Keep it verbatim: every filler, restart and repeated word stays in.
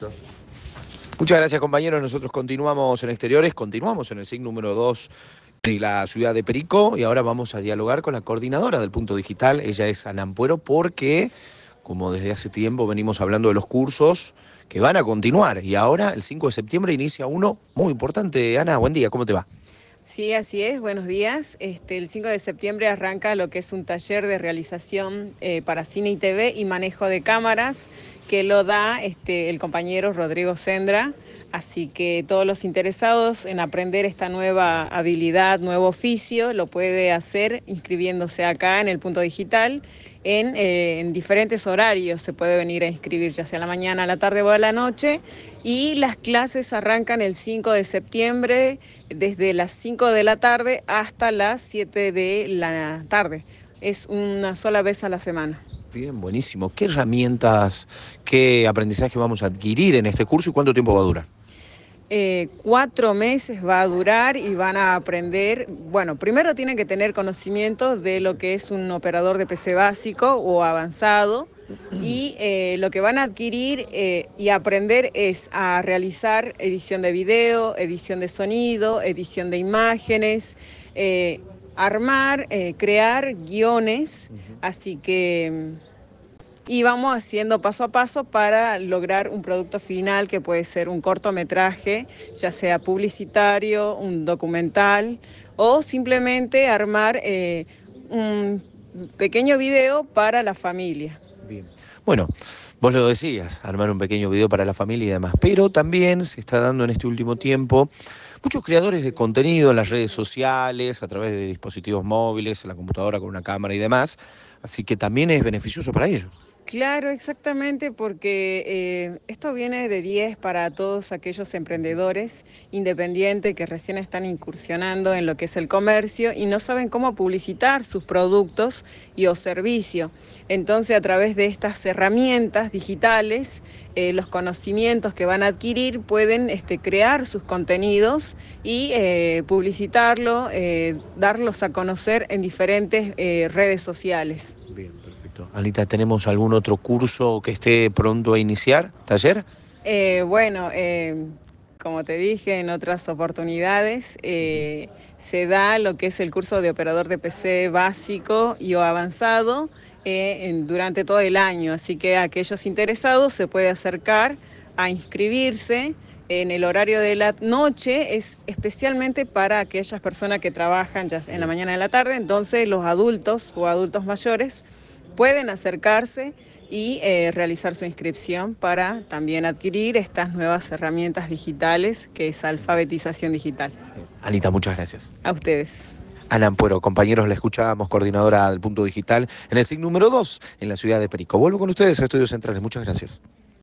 Muchas gracias, compañeros. Nosotros continuamos en exteriores, continuamos en el S I C número dos de la ciudad de Perico y ahora vamos a dialogar con la coordinadora del Punto Digital. Ella es Ana Ampuero porque, como desde hace tiempo venimos hablando de los cursos que van a continuar y ahora el cinco de septiembre inicia uno muy importante. Ana, buen día, ¿cómo te va? Sí, así es, buenos días. Este, el cinco de septiembre arranca lo que es un taller de realización eh, para cine y T V y manejo de cámaras que lo da este, el compañero Rodrigo Sendra. Así que todos los interesados en aprender esta nueva habilidad, nuevo oficio, lo puede hacer inscribiéndose acá en el Punto Digital en, eh, en diferentes horarios. Se puede venir a inscribir ya sea a la mañana, a la tarde o a la noche. Y las clases arrancan el cinco de septiembre desde las cinco de la tarde hasta las siete de la tarde. Es una sola vez a la semana. Bien, buenísimo. ¿Qué herramientas, qué aprendizaje vamos a adquirir en este curso y cuánto tiempo va a durar? Eh, cuatro meses va a durar y van a aprender, bueno, primero tienen que tener conocimiento de lo que es un operador de P C básico o avanzado y eh, lo que van a adquirir eh, y aprender es a realizar edición de video, edición de sonido, edición de imágenes, eh, armar, eh, crear guiones, así que... Y vamos haciendo paso a paso para lograr un producto final que puede ser un cortometraje, ya sea publicitario, un documental o simplemente armar eh, un pequeño video para la familia. Bien. Bueno, vos lo decías, armar un pequeño video para la familia y demás, pero también se está dando en este último tiempo muchos creadores de contenido en las redes sociales, a través de dispositivos móviles, en la computadora con una cámara y demás, así que también es beneficioso para ellos. Claro, exactamente, porque eh, esto viene de diez para todos aquellos emprendedores independientes que recién están incursionando en lo que es el comercio y no saben cómo publicitar sus productos y o servicios. Entonces, a través de estas herramientas digitales, eh, los conocimientos que van a adquirir pueden este, crear sus contenidos y eh, publicitarlo, eh, darlos a conocer en diferentes eh, redes sociales. Bien, perfecto. Anita, ¿tenemos algún otro curso que esté pronto a iniciar? ¿Taller? Eh, bueno, eh, como te dije en otras oportunidades, eh, se da lo que es el curso de operador de P C básico y o avanzado eh, en- durante todo el año, así que aquellos interesados se puede acercar a inscribirse. En el horario de la noche es especialmente para aquellas personas que trabajan ya en la mañana y en la tarde, entonces los adultos o adultos mayores pueden acercarse y eh, realizar su inscripción para también adquirir estas nuevas herramientas digitales que es alfabetización digital. Anita, muchas gracias. A ustedes. Ana Ampuero, compañeros, la escuchábamos, coordinadora del Punto Digital en el S I C número dos en la ciudad de Perico. Vuelvo con ustedes a Estudios Centrales. Muchas gracias.